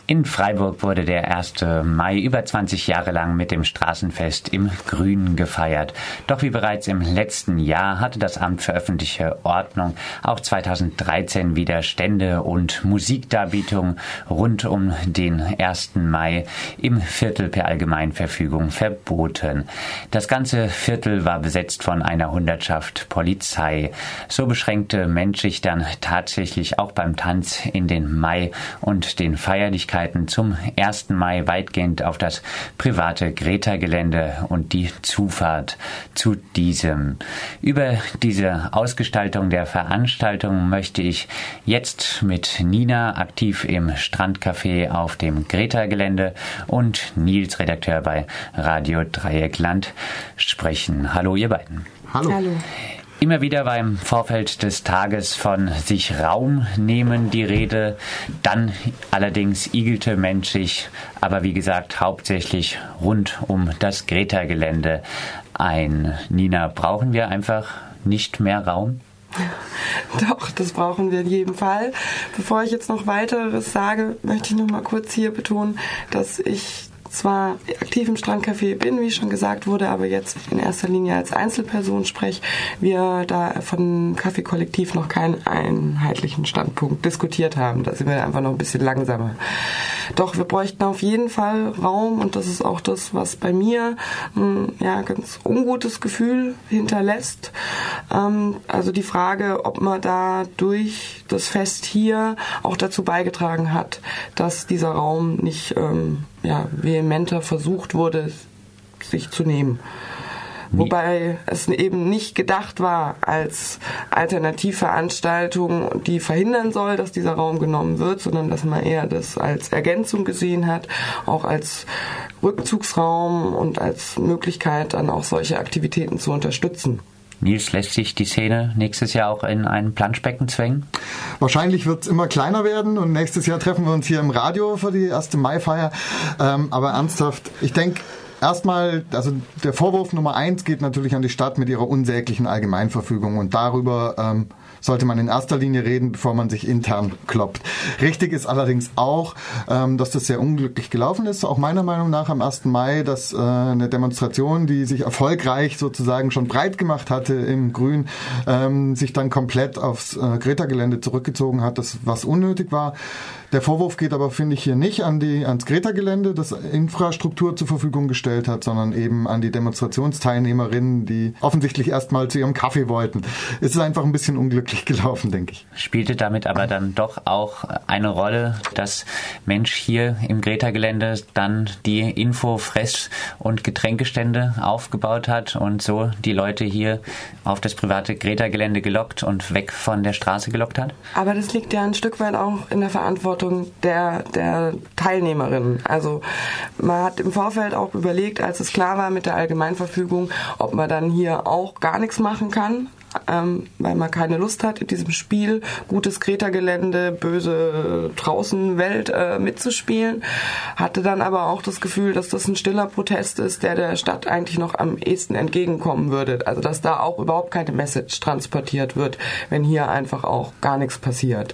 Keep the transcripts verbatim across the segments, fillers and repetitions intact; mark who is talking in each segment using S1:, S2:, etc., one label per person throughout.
S1: In Freiburg wurde der erste Mai über zwanzig Jahre lang mit dem Straßenfest im Grün gefeiert. Doch wie bereits im letzten Jahr hatte das Amt für öffentliche Ordnung auch zweitausenddreizehn wieder Stände und Musikdarbietungen rund um den ersten Mai im Viertel per Allgemeinverfügung verboten. Das ganze Viertel war besetzt von einer Hundertschaft Polizei. So beschränkte Mensch sich dann tatsächlich auch beim Tanz in den Mai und den Feierlichkeiten zum ersten Mai weitgehend auf das private Greta-Gelände und die Zufahrt zu diesem. Über diese Ausgestaltung der Veranstaltung möchte ich jetzt mit Nina, aktiv im Strandcafé auf dem Greta-Gelände, und Nils, Redakteur bei Radio Dreieckland, sprechen. Hallo ihr beiden.
S2: Hallo. Hallo.
S1: Immer wieder war im Vorfeld des Tages von sich Raum nehmen die Rede, dann allerdings igelte Mensch sich, aber wie gesagt hauptsächlich rund um das Greta-Gelände ein. Nina, brauchen wir einfach nicht mehr Raum?
S2: Doch, das brauchen wir in jedem Fall. Bevor ich jetzt noch weiteres sage, möchte ich noch mal kurz hier betonen, dass ich zwar aktiv im Strandcafé bin, wie schon gesagt wurde, aber jetzt in erster Linie als Einzelperson spreche, wir da von Kaffee-Kollektiv noch keinen einheitlichen Standpunkt diskutiert haben. Da sind wir einfach noch ein bisschen langsamer. Doch wir bräuchten auf jeden Fall Raum, und das ist auch das, was bei mir ein ja, ganz ungutes Gefühl hinterlässt. Ähm, also die Frage, ob man da durch das Fest hier auch dazu beigetragen hat, dass dieser Raum nicht ähm, ja, vehementer versucht wurde, sich zu nehmen. Wobei es eben nicht gedacht war als Alternativveranstaltung, die verhindern soll, dass dieser Raum genommen wird, sondern dass man eher das als Ergänzung gesehen hat, auch als Rückzugsraum und als Möglichkeit, dann auch solche Aktivitäten zu unterstützen.
S1: Nils, lässt sich die Szene nächstes Jahr auch in ein Planschbecken zwängen?
S3: Wahrscheinlich wird es immer kleiner werden, und nächstes Jahr treffen wir uns hier im Radio für die erste Maifeier. Ähm, aber ernsthaft, ich denke, erstmal, also der Vorwurf Nummer eins geht natürlich an die Stadt mit ihrer unsäglichen Allgemeinverfügung, und darüber ähm, sollte man in erster Linie reden, bevor man sich intern kloppt. Richtig ist allerdings auch, ähm, dass das sehr unglücklich gelaufen ist, auch meiner Meinung nach am ersten Mai, dass äh, eine Demonstration, die sich erfolgreich sozusagen schon breit gemacht hatte im Grün, ähm, sich dann komplett aufs äh, Greta-Gelände zurückgezogen hat, das was unnötig war. Der Vorwurf geht aber, finde ich, hier nicht an die, ans Greta-Gelände, das Infrastruktur zur Verfügung gestellt hat, sondern eben an die Demonstrationsteilnehmerinnen, die offensichtlich erstmal zu ihrem Kaffee wollten. Es ist einfach ein bisschen unglücklich gelaufen, denke ich.
S1: Spielte damit aber dann doch auch eine Rolle, dass Mensch hier im Greta-Gelände dann die Info-, Fress- und Getränkestände aufgebaut hat und so die Leute hier auf das private Greta-Gelände gelockt und weg von der Straße gelockt hat?
S2: Aber das liegt ja ein Stück weit auch in der Verantwortung der, der Teilnehmerinnen. Also man hat im Vorfeld auch überlegt, als es klar war mit der Allgemeinverfügung, ob man dann hier auch gar nichts machen kann, ähm, weil man keine Lust hat, in diesem Spiel gutes Greta-Gelände, böse Draußenwelt äh, mitzuspielen. Hatte dann aber auch das Gefühl, dass das ein stiller Protest ist, der der Stadt eigentlich noch am ehesten entgegenkommen würde. Also dass da auch überhaupt keine Message transportiert wird, wenn hier einfach auch gar nichts passiert.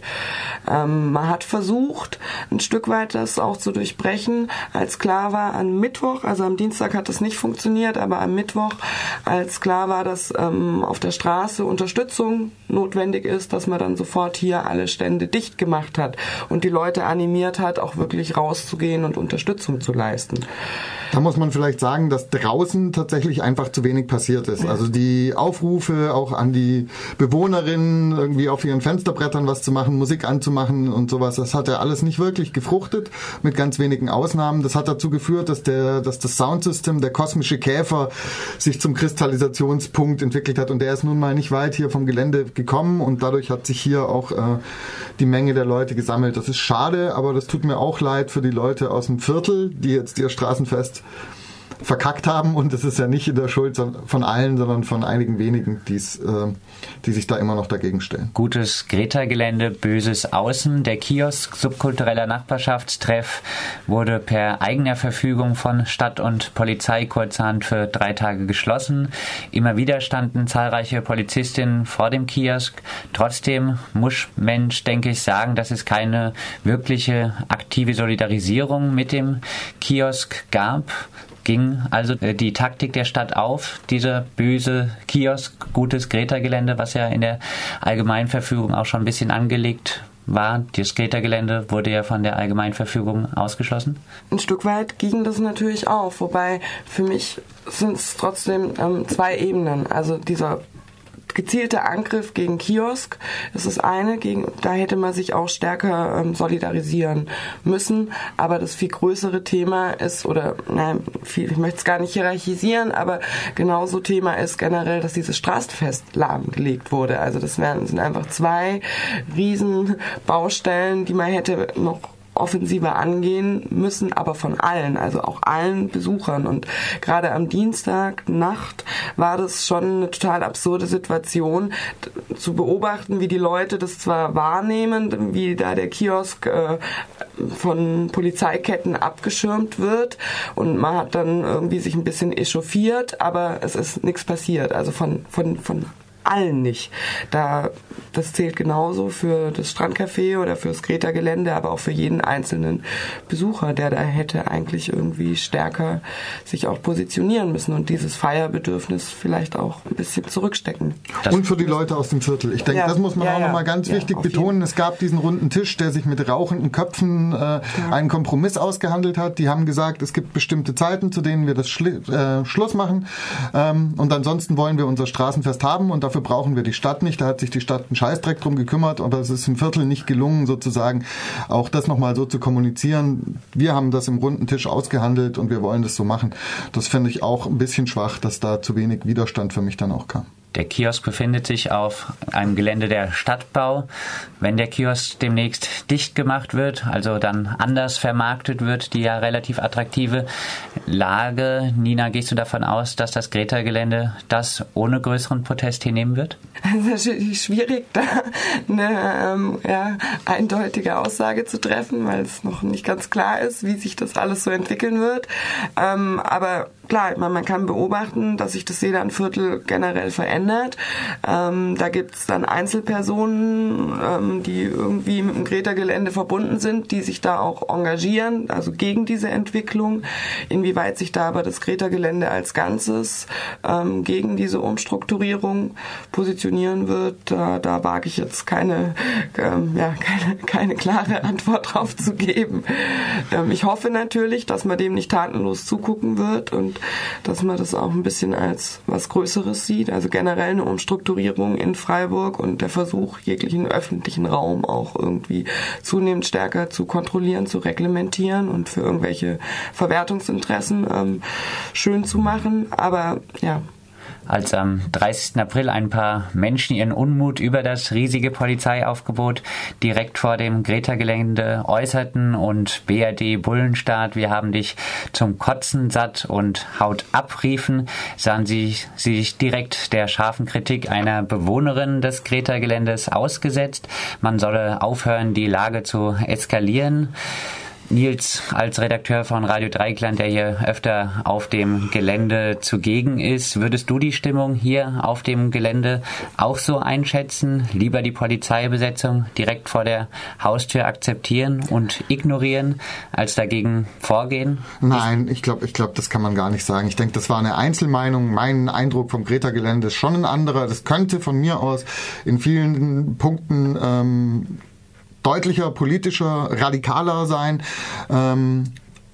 S2: Ähm, man hat versucht, ein Stück weit das auch zu durchbrechen, als klar war am Mittwoch, also am Dienstag hat das nicht funktioniert, aber am Mittwoch, als klar war, dass ähm, auf der Straße Unterstützung notwendig ist, dass man dann sofort hier alle Stände dicht gemacht hat und die Leute animiert hat, auch wirklich rauszugehen und Unterstützung zu leisten.
S3: Da muss man vielleicht sagen, dass draußen tatsächlich einfach zu wenig passiert ist. Also die Aufrufe auch an die Bewohnerinnen, irgendwie auf ihren Fensterbrettern was zu machen, Musik anzumachen und sowas, das hat ja alles nicht wirklich gefruchtet, mit ganz wenigen Ausnahmen. Das hat dazu geführt, dass der, dass das Soundsystem, der kosmische Käfer, sich zum Kristallisationspunkt entwickelt hat, und der ist nun mal nicht weit hier vom Gelände gekommen, und dadurch hat sich hier auch äh, die Menge der Leute gesammelt. Das ist schade, aber das tut mir auch leid für die Leute aus dem Viertel, die jetzt ihr Straßenfest verkackt haben und es ist ja nicht in der Schuld von allen, sondern von einigen wenigen, die's, äh, die sich da immer noch dagegen stellen.
S1: Gutes Greta-Gelände, böses Außen. Der Kiosk subkultureller Nachbarschaftstreff wurde per eigener Verfügung von Stadt und Polizei kurzerhand für drei Tage geschlossen. Immer wieder standen zahlreiche Polizistinnen vor dem Kiosk. Trotzdem muss Mensch, denke ich, sagen, dass es keine wirkliche aktive Solidarisierung mit dem Kiosk gab. Ging also die Taktik der Stadt auf, dieser böse Kiosk, gutes Greta-Gelände, was ja in der Allgemeinverfügung auch schon ein bisschen angelegt war. Das Greta-Gelände wurde ja von der Allgemeinverfügung ausgeschlossen.
S2: Ein Stück weit ging das natürlich auf, wobei für mich sind es trotzdem ähm, zwei Ebenen. Also dieser gezielter Angriff gegen Kiosk, das ist eine, gegen, da hätte man sich auch stärker ähm, solidarisieren müssen, aber das viel größere Thema ist, oder nein, viel, ich möchte es gar nicht hierarchisieren, aber genauso Thema ist generell, dass dieses Straßenfest lahmgelegt wurde. Also das wären, sind einfach zwei riesen Baustellen, die man hätte noch offensiver angehen müssen, aber von allen, also auch allen Besuchern. Und gerade am Dienstag Nacht war das schon eine total absurde Situation, zu beobachten, wie die Leute das zwar wahrnehmen, wie da der Kiosk äh, von Polizeiketten abgeschirmt wird und man hat dann irgendwie sich ein bisschen echauffiert, aber es ist nichts passiert, also von, von, von allen nicht. Da, das zählt genauso für das Strandcafé oder für das Greta-Gelände, aber auch für jeden einzelnen Besucher, der da hätte eigentlich irgendwie stärker sich auch positionieren müssen und dieses Feierbedürfnis vielleicht auch ein bisschen zurückstecken.
S3: Das und für die Leute aus dem Viertel. Ich denke, ja, das muss man ja, auch ja, nochmal ganz ja, wichtig betonen. Jeden. Es gab diesen runden Tisch, der sich mit rauchenden Köpfen äh, ja. einen Kompromiss ausgehandelt hat. Die haben gesagt, es gibt bestimmte Zeiten, zu denen wir das Schli- äh, Schluss machen ähm, und ansonsten wollen wir unser Straßenfest haben und dafür brauchen wir die Stadt nicht. Da hat sich die Stadt einen Scheißdreck drum gekümmert, aber es ist im Viertel nicht gelungen, sozusagen auch das nochmal so zu kommunizieren. Wir haben das im runden Tisch ausgehandelt und wir wollen das so machen. Das finde ich auch ein bisschen schwach, dass da zu wenig Widerstand für mich dann auch kam.
S1: Der Kiosk befindet sich auf einem Gelände der Stadtbau. Wenn der Kiosk demnächst dicht gemacht wird, also dann anders vermarktet wird, die ja relativ attraktive Lage, Nina, gehst du davon aus, dass das Greta-Gelände das ohne größeren Protest hinnehmen wird?
S2: Es ist schwierig, da eine ähm, ja, eindeutige Aussage zu treffen, weil es noch nicht ganz klar ist, wie sich das alles so entwickeln wird. Ähm, aber klar, man, man kann beobachten, dass sich das Sedanviertel generell verändert. Ähm, da gibt es dann Einzelpersonen, ähm, die irgendwie mit dem Greta-Gelände verbunden sind, die sich da auch engagieren, also gegen diese Entwicklung. Inwieweit sich da aber das Greta-Gelände als Ganzes ähm, gegen diese Umstrukturierung positionieren wird, da, da wage ich jetzt keine, ähm, ja, keine, keine klare Antwort drauf zu geben. Ähm, ich hoffe natürlich, dass man dem nicht tatenlos zugucken wird und dass man das auch ein bisschen als was Größeres sieht, also generell eine Umstrukturierung in Freiburg und der Versuch, jeglichen öffentlichen Raum auch irgendwie zunehmend stärker zu kontrollieren, zu reglementieren und für irgendwelche Verwertungsinteressen ähm, schön zu machen. Aber ja,
S1: als am dreißigsten April ein paar Menschen ihren Unmut über das riesige Polizeiaufgebot direkt vor dem Greta-Gelände äußerten und B R D Bullenstaat, wir haben dich zum Kotzen satt und haut ab riefen, sahen sie, sie sich direkt der scharfen Kritik einer Bewohnerin des Greta-Geländes ausgesetzt. Man solle aufhören, die Lage zu eskalieren. Nils, als Redakteur von Radio Dreieckland, der hier öfter auf dem Gelände zugegen ist, würdest du die Stimmung hier auf dem Gelände auch so einschätzen? Lieber die Polizeibesetzung direkt vor der Haustür akzeptieren und ignorieren, als dagegen vorgehen?
S3: Nein, ich glaube, ich glaube, das kann man gar nicht sagen. Ich denke, das war eine Einzelmeinung. Mein Eindruck vom Greta-Gelände ist schon ein anderer. Das könnte von mir aus in vielen Punkten ähm, deutlicher, politischer, radikaler sein. Ähm,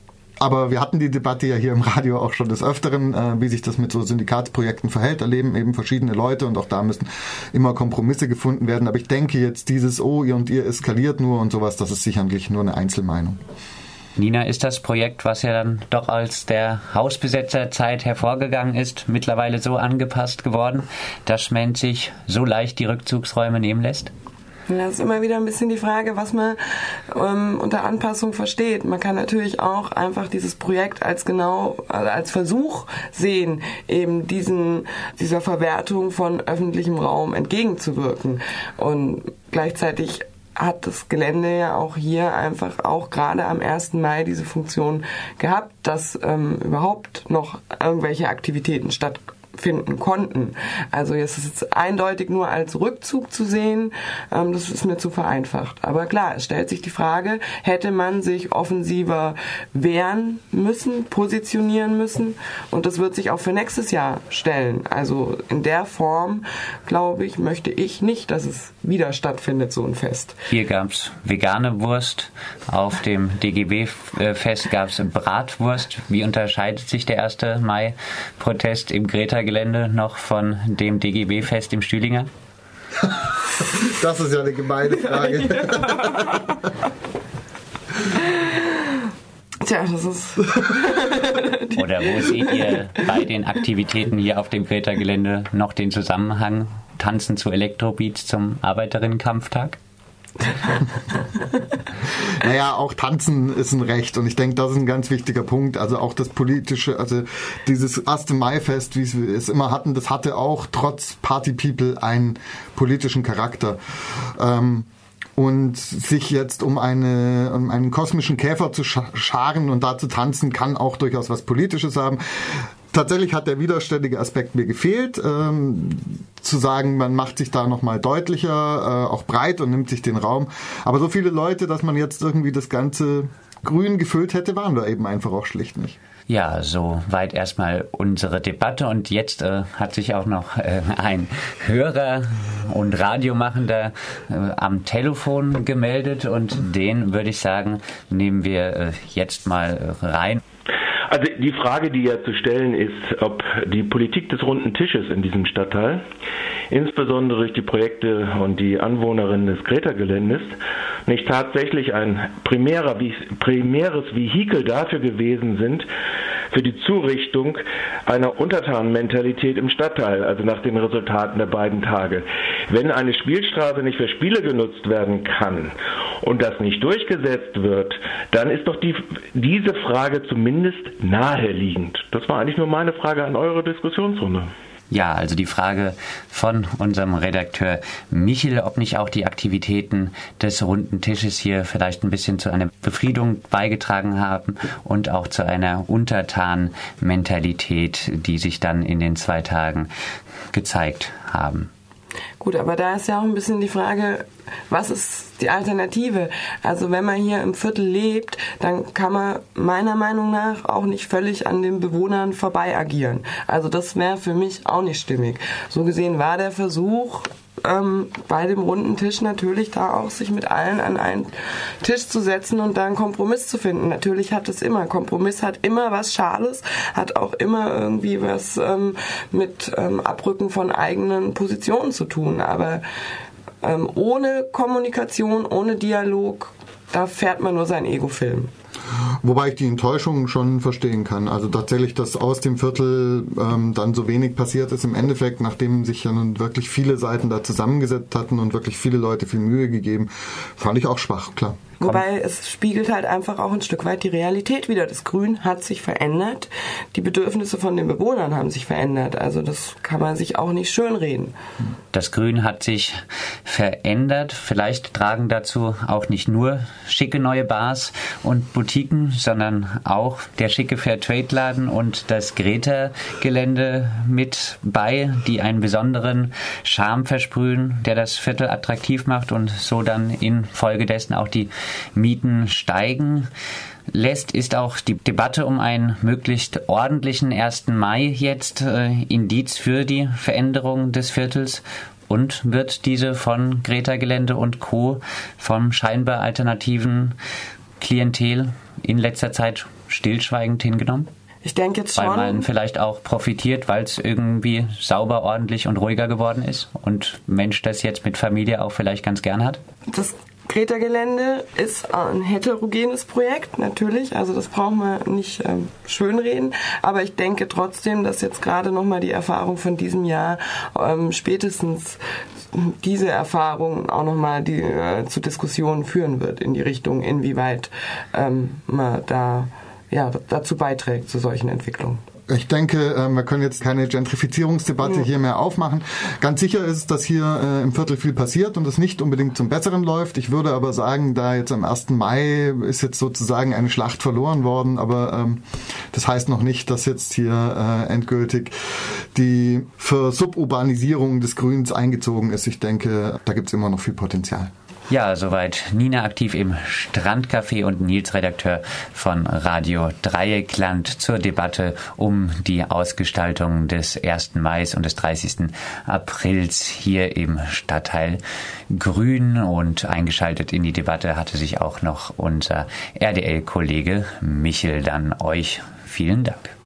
S3: aber wir hatten die Debatte ja hier im Radio auch schon des Öfteren, äh, wie sich das mit so Syndikatsprojekten verhält. Erleben eben verschiedene Leute und auch da müssen immer Kompromisse gefunden werden. Aber ich denke jetzt dieses, oh, ihr und ihr eskaliert nur und sowas, das ist sicherlich nur eine Einzelmeinung.
S1: Nina, ist das Projekt, was ja dann doch als der Hausbesetzerzeit hervorgegangen ist, mittlerweile so angepasst geworden, dass man sich so leicht die Rückzugsräume nehmen lässt?
S2: Das ist immer wieder ein bisschen die Frage, was man ähm, unter Anpassung versteht. Man kann natürlich auch einfach dieses Projekt als genau, also als Versuch sehen, eben diesen, dieser Verwertung von öffentlichem Raum entgegenzuwirken. Und gleichzeitig hat das Gelände ja auch hier einfach auch gerade am ersten Mai diese Funktion gehabt, dass ähm, überhaupt noch irgendwelche Aktivitäten stattfinden konnten. Also jetzt ist es eindeutig nur als Rückzug zu sehen, ähm, das ist mir zu vereinfacht. Aber klar, es stellt sich die Frage, hätte man sich offensiver wehren müssen, positionieren müssen, und das wird sich auch für nächstes Jahr stellen. Also in der Form, glaube ich, möchte ich nicht, dass es wieder stattfindet, so ein Fest.
S1: Hier gab es vegane Wurst, auf dem D G B-Fest gab es Bratwurst. Wie unterscheidet sich der erste Mai-Protest im Greta-Gelände noch von dem D G B-Fest im Stühlinger?
S3: Das ist ja eine gemeine Frage.
S2: Tja, das ist...
S1: Oder wo seht ihr bei den Aktivitäten hier auf dem Greta-Gelände noch den Zusammenhang Tanzen zu Elektrobeats zum Arbeiterinnenkampftag?
S3: Naja, auch Tanzen ist ein Recht, und ich denke, das ist ein ganz wichtiger Punkt. Also auch das politische, also dieses erste Mai-Fest, wie wir es immer hatten, das hatte auch trotz Party People einen politischen Charakter. Ähm, Und sich jetzt um, eine, um einen kosmischen Käfer zu scharen und da zu tanzen, kann auch durchaus was Politisches haben. Tatsächlich hat der widerständige Aspekt mir gefehlt, ähm, zu sagen, man macht sich da nochmal deutlicher, äh, auch breit und nimmt sich den Raum. Aber so viele Leute, dass man jetzt irgendwie das Ganze grün gefüllt hätte, waren wir eben einfach auch schlicht nicht.
S1: Ja, soweit erstmal unsere Debatte, und jetzt äh, hat sich auch noch äh, ein Hörer und Radiomachender äh, am Telefon gemeldet, und den würde ich sagen, nehmen wir äh, jetzt mal äh, rein.
S4: Also die Frage, die ja zu stellen ist, ob die Politik des runden Tisches in diesem Stadtteil, insbesondere durch die Projekte und die Anwohnerinnen des Greta-Geländes, nicht tatsächlich ein primärer, primäres Vehikel dafür gewesen sind, für die Zurichtung einer Untertanenmentalität im Stadtteil, also nach den Resultaten der beiden Tage. Wenn eine Spielstraße nicht für Spiele genutzt werden kann und das nicht durchgesetzt wird, dann ist doch die, diese Frage zumindest naheliegend. Das war eigentlich nur meine Frage an eure Diskussionsrunde.
S1: Ja, also die Frage von unserem Redakteur Michel, ob nicht auch die Aktivitäten des runden Tisches hier vielleicht ein bisschen zu einer Befriedung beigetragen haben und auch zu einer Untertan-Mentalität, die sich dann in den zwei Tagen gezeigt haben.
S2: Gut, aber da ist ja auch ein bisschen die Frage, was ist die Alternative? Also wenn man hier im Viertel lebt, dann kann man meiner Meinung nach auch nicht völlig an den Bewohnern vorbei agieren. Also das wäre für mich auch nicht stimmig. So gesehen war der Versuch, ähm, bei dem runden Tisch natürlich da auch sich mit allen an einen Tisch zu setzen und da einen Kompromiss zu finden. Natürlich hat es immer, Kompromiss hat immer was Schales, hat auch immer irgendwie was ähm, mit ähm, Abrücken von eigenen Positionen zu tun. Aber ähm, ohne Kommunikation, ohne Dialog, da fährt man nur sein Ego-Film.
S3: Wobei ich die Enttäuschung schon verstehen kann. Also tatsächlich, dass aus dem Viertel ähm, dann so wenig passiert ist im Endeffekt, nachdem sich ja nun wirklich viele Seiten da zusammengesetzt hatten und wirklich viele Leute viel Mühe gegeben, fand ich auch schwach, klar.
S2: Wobei es spiegelt halt einfach auch ein Stück weit die Realität wider. Das Grün hat sich verändert, die Bedürfnisse von den Bewohnern haben sich verändert. Also das kann man sich auch nicht schönreden.
S1: Das Grün hat sich verändert. Vielleicht tragen dazu auch nicht nur schicke neue Bars und Boutiquen, sondern auch der schicke Fairtrade-Laden und das Greta-Gelände mit bei, die einen besonderen Charme versprühen, der das Viertel attraktiv macht und so dann infolgedessen auch die Mieten steigen lässt. Ist auch die Debatte um einen möglichst ordentlichen ersten Mai jetzt äh, Indiz für die Veränderung des Viertels? Und wird diese von Greta-Gelände und Co. vom scheinbar alternativen Klientel in letzter Zeit stillschweigend hingenommen?
S2: Ich denke jetzt schon.
S1: Weil man vielleicht auch profitiert, weil es irgendwie sauber, ordentlich und ruhiger geworden ist und Mensch das jetzt mit Familie auch vielleicht ganz gern hat?
S2: Das Greta-Gelände ist ein heterogenes Projekt, natürlich, also das brauchen wir nicht ähm, schönreden, aber ich denke trotzdem, dass jetzt gerade nochmal die Erfahrung von diesem Jahr ähm, spätestens diese Erfahrung auch nochmal die, äh, zu Diskussionen führen wird in die Richtung, inwieweit ähm, man da ja, dazu beiträgt zu solchen Entwicklungen.
S3: Ich denke, wir können jetzt keine Gentrifizierungsdebatte hier mehr aufmachen. Ganz sicher ist, dass hier im Viertel viel passiert und es nicht unbedingt zum Besseren läuft. Ich würde aber sagen, da jetzt am ersten Mai ist jetzt sozusagen eine Schlacht verloren worden, aber ähm, das heißt noch nicht, dass jetzt hier äh, endgültig die Versuburbanisierung des Grüns eingezogen ist. Ich denke, da gibt es immer noch viel Potenzial.
S1: Ja, soweit Nina aktiv im Strandcafé und Nils, Redakteur von Radio Dreieckland, zur Debatte um die Ausgestaltung des ersten Mai und des dreißigsten Aprils hier im Stadtteil Grün. Und eingeschaltet in die Debatte hatte sich auch noch unser R D L-Kollege Michel. Dann euch vielen Dank.